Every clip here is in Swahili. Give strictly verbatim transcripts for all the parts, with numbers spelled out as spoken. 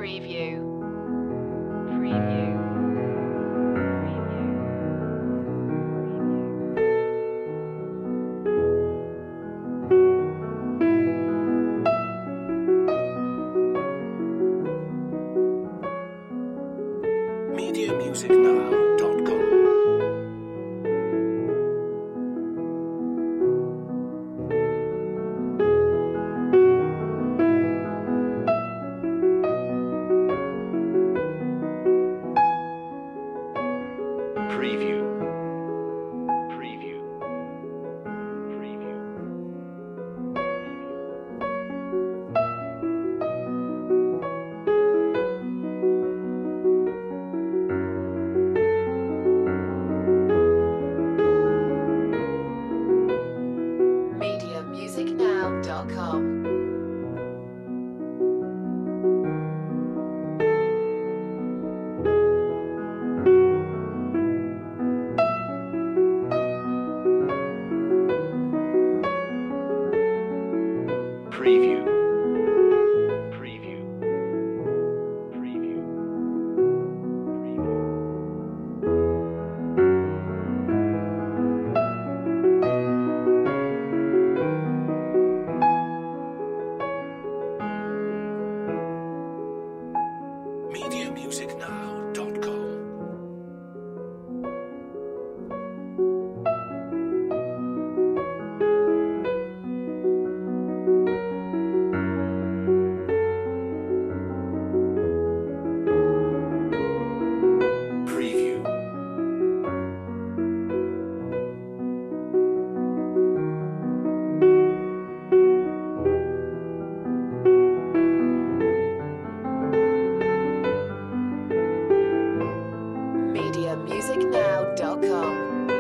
Preview. Preview. media music now dot com. Preview. Preview. Preview. media music now dot com. Preview. Preview. Preview. media music now dot com. Preview. media music now dot com.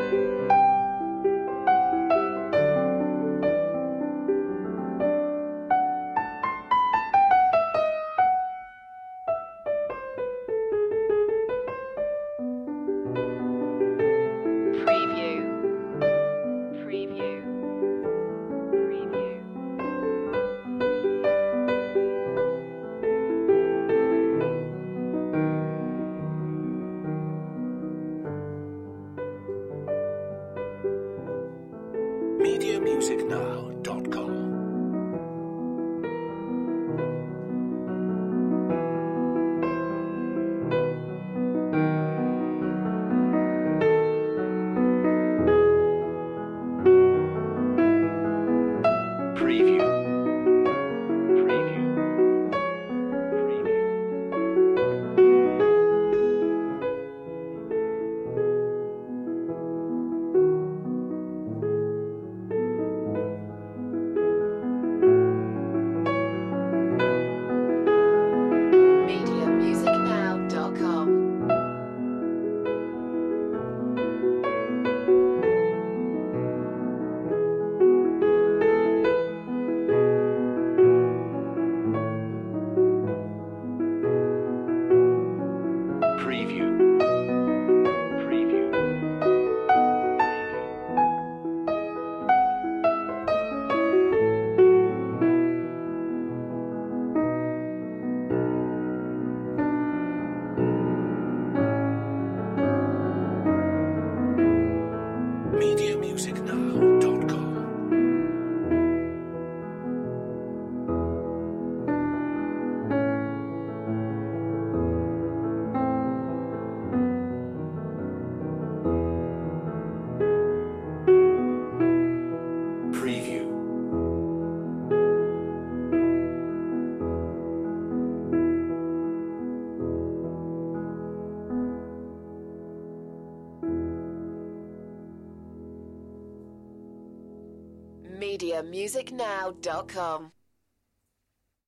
Preview. Preview. Preview. media music now dot com. Preview. Preview. Preview. media music now dot com. Preview. Preview. media music now dot com. Preview. media music now dot com.